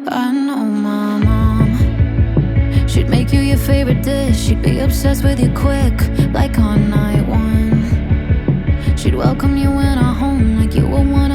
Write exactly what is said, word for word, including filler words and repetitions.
I know my mom. She'd make you your favorite dish. She'd be obsessed with you quick, like on night one. She'd welcome you in her home like you were one